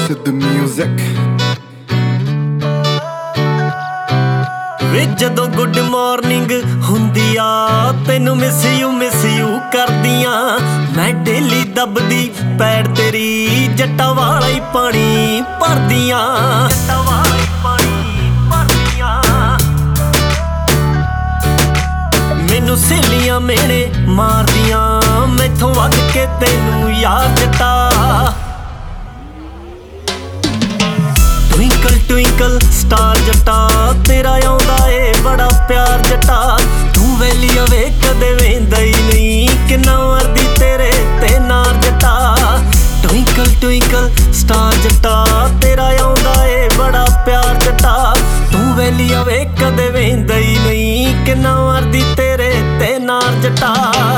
Rashid Music। ਵੇ ਜਦੋਂ good morning ਹੁੰਦੀ ਆ ਤੈਨੂੰ ਮਿਸ ਯੂ ਕਰਦੀਆਂ ਮੈਂ ਡੇਲੀ ਦੱਬਦੀ ਪੈੜ ਤੇਰੀ ਜੱਟਾਂ ਵਾਲਾ ਹੀ ਪਾਣੀ ਭਰਦੀਆਂ ਜੱਟਾਂ ਵਾਲਾ ਹੀ ਪਾਣੀ ਭਰਦੀਆਂ ਮੈਨੂੰ ਸਹੇਲੀਆਂ ਮੇਣੇ ਮਾਰਦੀਆਂ ਮੈਥੋਂ ਵੱਧ ਕੇ ਤੈਨੂੰ ਯਾਰ ਜੱਟਾ ਟਵਿੰਕਲ ਟਵਿੰਕਲ ਸਟਾਰ ਜੱਟਾ ਤੇਰਾ ਆਉਂਦਾ ਏ ਬੜਾ ਪਿਆਰ ਜੱਟਾ ਤੂੰ ਵੈਲੀਆ ਵੇ ਕਦੇ ਵੇਂਦਾ ਹੀ ਨਹੀਂ ਕਿੰਨਾ ਵਰਦੀ ਤੇਰੇ ਤੇ ਨਾਰ ਜੱਟਾ ਟਵਿੰਕਲ ਟਵਿੰਕਲ ਸਟਾਰ ਜੱਟਾ ਤੇਰਾ ਆਉਂਦਾ ਏ ਬੜਾ ਪਿਆਰ ਜੱਟਾ ਤੂੰ ਵੈਲੀਆ ਵੇ ਕਦੇ ਵੇਂਦਾ ਹੀ ਨਹੀਂ ਕਿੰਨਾ ਵਰਦੀ ਤੇਰੇ ਤੇ ਨਾਰ ਜੱਟਾ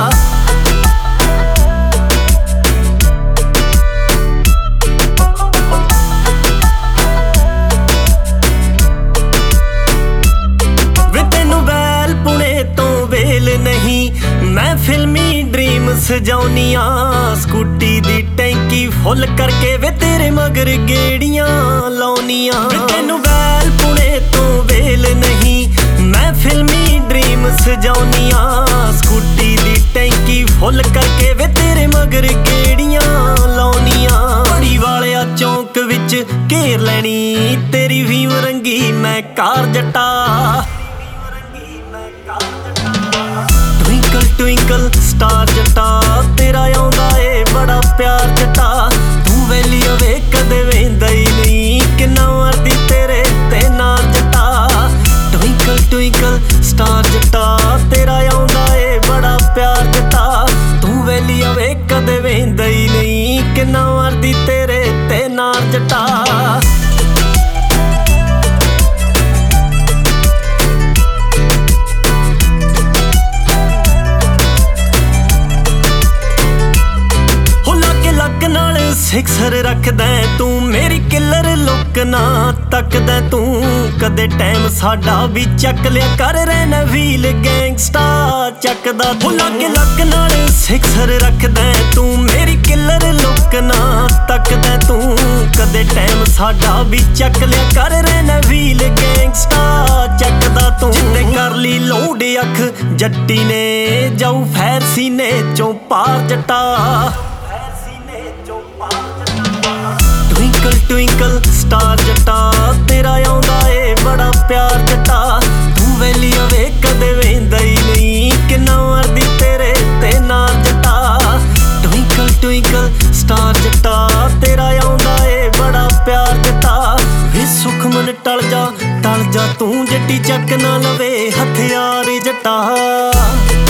मैं फिल्मी ड्रीम सजाउनिया स्कूटी दी टैंकी फुल करके वे तेरे मगर गेड़ियां लाउनिया तेनू वैल पुणे तो वेल नहीं मैं फिल्मी ड्रीम सजाउनिया स्कूटी दी टैंकी फुल करके वे तेरे मगर गेड़ियां लाउनिया बड़ी वालिया चौंक विच घेर लैनी तेरी भीम रंगी मैं कार जट्टा ट्विंकल स्टार जट्टा तेरा आउंदा ए बड़ा प्यार जट्टा तू वैलिया वे कदे वेंदा ही नहीं किन्ना वरदी तेरे ते नार जट्टा ट्विंकल ट्विंकल स्टार जट्टा तेरा आउंदा ए बड़ा प्यार जट्टा तू वैलिया वे कदे वेंदा ही नहीं किन्ना वरदी तेरे ते नार जट्टा सिक्सर रखदा तू मेरी किलर लुक ना तकदा तू कदे टाइम साडा भी चक लिया कर रहना व्हील गैंगस्टा चकदा तू लागे लक नाल सिक्सर रखदा तू मेरी किलर लुक ना तकदा तू कदे टाइम साडा भी चक लिया कर रहना व्हील गैंगस्टा चकदा तू जिन्ने कर ली लोड अख जट्टी ने जाऊ फैर सीने चों पार जट्टा ट्विंकल ट्विंकल स्टार जट्टा तेरा आउंदा ए बड़ा प्यार जट्टा तू वैलिया वे कदे वेंदा ही नहीं किन्ना वरदी तेरे ते नार जट्टा ट्विंकल ट्विंकल स्टार जट्टा तेरा आउंदा ए बड़ा प्यार जट्टा वे सुखमन टल जा तू जट्टी चक ना लवे हथियार जट्टा।